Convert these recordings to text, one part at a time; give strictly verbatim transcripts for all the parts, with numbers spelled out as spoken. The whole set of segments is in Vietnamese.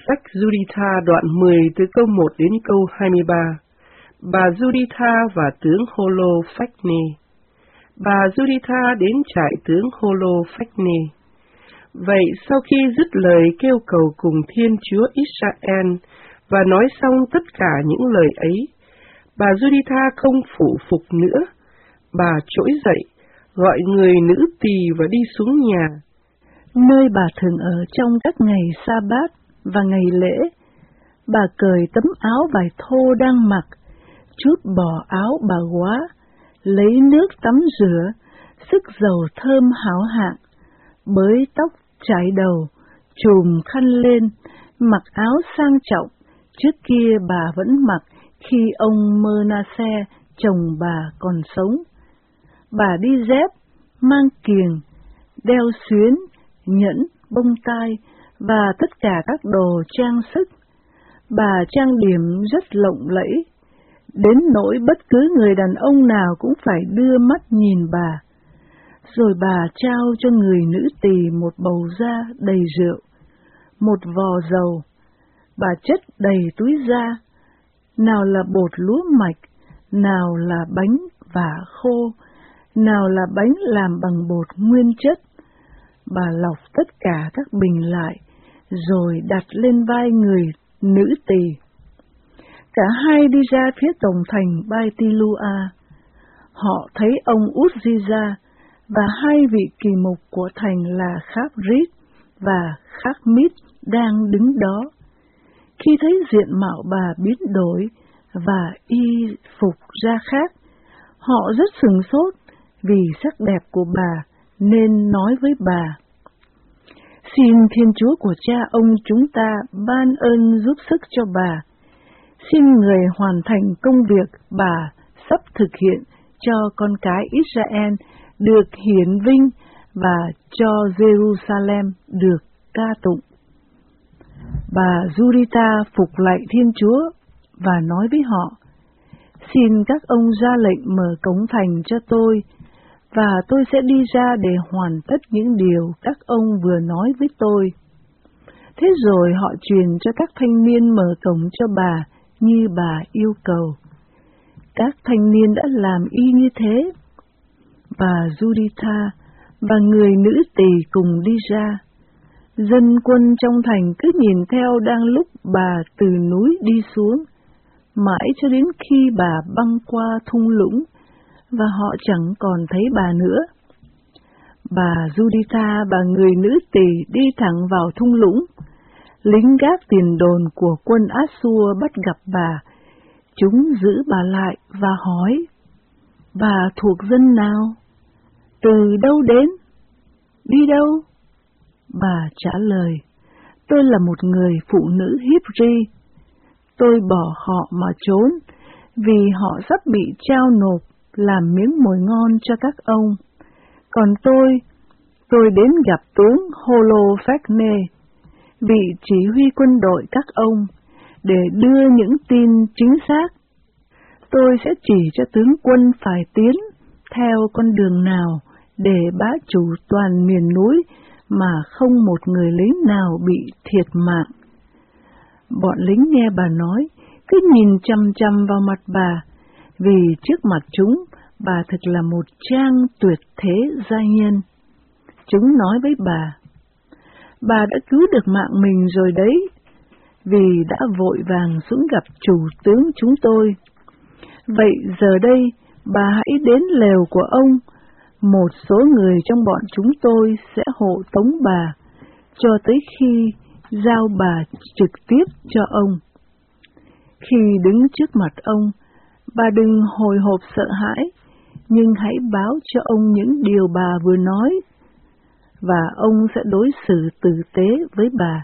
Sách Juditha đoạn mười từ câu một đến câu hai mươi ba. Bà Juditha và tướng Holophachne. Bà Juditha đến trại tướng Holophachne. Vậy sau khi dứt lời kêu cầu cùng Thiên Chúa Israel và nói xong tất cả những lời ấy, bà Juditha không phụ phục nữa. Bà trỗi dậy, gọi người nữ tỳ và đi xuống nhà, nơi bà thường ở trong các ngày sa-bát và ngày lễ. Bà cởi tấm áo vải thô đang mặc, trút bỏ áo bà góa, lấy nước tắm rửa, sức dầu thơm hảo hạng, bới tóc chải đầu, chùm khăn lên, mặc áo sang trọng. Trước kia bà vẫn mặc khi ông Mơ-na-se, chồng bà còn sống. Bà đi dép, mang kiềng, đeo xuyến, nhẫn, bông tai và tất cả các đồ trang sức. Bà trang điểm rất lộng lẫy, đến nỗi bất cứ người đàn ông nào cũng phải đưa mắt nhìn bà. Rồi bà trao cho người nữ tỳ một bầu da đầy rượu, một vò dầu. Bà chất đầy túi da, nào là bột lúa mạch, nào là bánh vả khô, nào là bánh làm bằng bột nguyên chất. Bà lọc tất cả các bình lại, rồi đặt lên vai người nữ tỳ. Cả hai đi ra phía tổng thành Bai-ti-lu-a. Họ thấy ông Uzziya và hai vị kỳ mục của thành là Kháp-rít và Kháp-mít đang đứng đó. Khi thấy diện mạo bà biến đổi và y phục ra khác, họ rất sửng sốt vì sắc đẹp của bà, nên nói với bà: Xin Thiên Chúa của cha ông chúng ta ban ơn giúp sức cho bà. Xin người hoàn thành công việc bà sắp thực hiện cho con cái Israel được hiển vinh và cho Jerusalem được ca tụng. Bà Juditha phục lạy Thiên Chúa và nói với họ: Xin các ông ra lệnh mở cổng thành cho tôi, và tôi sẽ đi ra để hoàn tất những điều các ông vừa nói với tôi. Thế rồi họ truyền cho các thanh niên mở cổng cho bà như bà yêu cầu. Các thanh niên đã làm y như thế. Bà Juditha và người nữ tỳ cùng đi ra. Dân quân trong thành cứ nhìn theo đang lúc bà từ núi đi xuống, mãi cho đến khi bà băng qua thung lũng, và họ chẳng còn thấy bà nữa. Bà Juditha và người nữ tỳ đi thẳng vào thung lũng. Lính gác tiền đồn của quân Át-xua bắt gặp bà. Chúng giữ bà lại và hỏi: Bà thuộc dân nào? Từ đâu đến? Đi đâu? Bà trả lời: Tôi là một người phụ nữ Hiếp-ri. Tôi bỏ họ mà trốn, vì họ sắp bị trao nộp làm miếng mồi ngon cho các ông. Còn tôi, tôi đến gặp tướng Holophachne, vị chỉ huy quân đội các ông, để đưa những tin chính xác. Tôi sẽ chỉ cho tướng quân phải tiến theo con đường nào để bá chủ toàn miền núi mà không một người lính nào bị thiệt mạng. Bọn lính nghe bà nói, cứ nhìn chăm chăm vào mặt bà, vì trước mặt chúng, bà thật là một trang tuyệt thế giai nhân. Chúng nói với bà: Bà đã cứu được mạng mình rồi đấy, vì đã vội vàng xuống gặp chủ tướng chúng tôi. Vậy giờ đây, bà hãy đến lều của ông, một số người trong bọn chúng tôi sẽ hộ tống bà, cho tới khi giao bà trực tiếp cho ông. Khi đứng trước mặt ông, bà đừng hồi hộp sợ hãi, nhưng hãy báo cho ông những điều bà vừa nói, và ông sẽ đối xử tử tế với bà.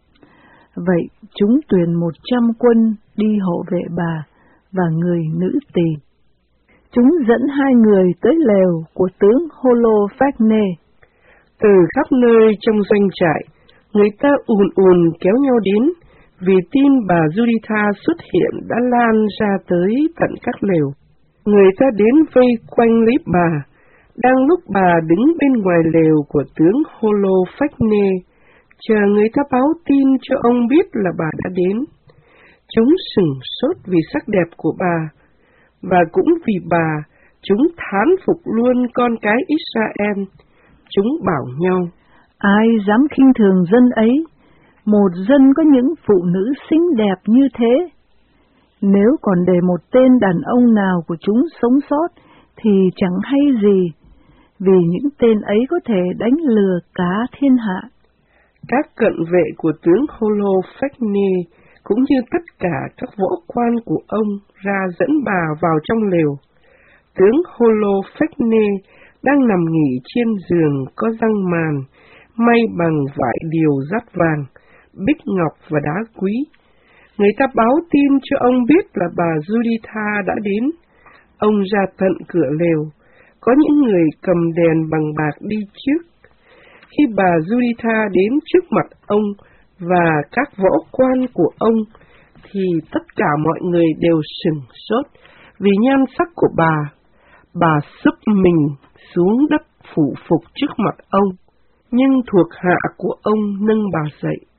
Vậy chúng tuyển một trăm quân đi hộ vệ bà và người nữ tỳ. Chúng dẫn hai người tới lều của tướng Holophachne. Từ khắp nơi trong doanh trại, người ta ùn ùn kéo nhau đến, vì tin bà Juditha xuất hiện đã lan ra tới tận các lều. Người ta đến vây quanh lấy bà. Đang lúc bà đứng bên ngoài lều của tướng Holophachne, chờ người ta báo tin cho ông biết là bà đã đến. Chúng sửng sốt vì sắc đẹp của bà, và cũng vì bà, chúng thán phục luôn con cái Israel. Chúng bảo nhau, ai dám khinh thường dân ấy, một dân có những phụ nữ xinh đẹp như thế. Nếu còn để một tên đàn ông nào của chúng sống sót, thì chẳng hay gì, vì những tên ấy có thể đánh lừa cả thiên hạ. Các cận vệ của tướng Holophechne cũng như tất cả các võ quan của ông ra dẫn bà vào trong lều. Tướng Holophechne đang nằm nghỉ trên giường có răng màn, may bằng vải điều dát vàng, bích ngọc và đá quý. Người ta báo tin cho ông biết là bà Giuditha đã đến. Ông ra tận cửa lều, có những người cầm đèn bằng bạc đi trước. Khi bà Giuditha đến trước mặt ông và các võ quan của ông, thì tất cả mọi người đều sửng sốt vì nhan sắc của bà. Bà sấp mình xuống đất phủ phục trước mặt ông, nhưng thuộc hạ của ông nâng bà dậy.